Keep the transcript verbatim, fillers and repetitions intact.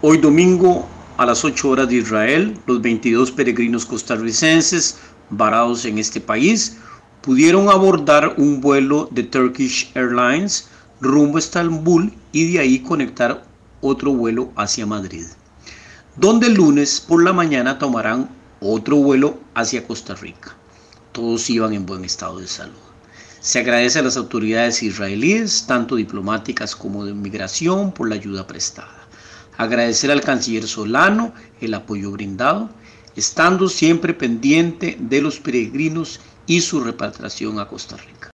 Hoy domingo a las ocho horas de Israel, los veintidós peregrinos costarricenses varados en este país pudieron abordar un vuelo de Turkish Airlines rumbo a Estambul y de ahí conectar otro vuelo hacia Madrid, donde el lunes por la mañana tomarán otro vuelo hacia Costa Rica. Todos iban en buen estado de salud. Se agradece a las autoridades israelíes, tanto diplomáticas como de migración, por la ayuda prestada. Agradecer al canciller Solano el apoyo brindado, estando siempre pendiente de los peregrinos y su repatriación a Costa Rica.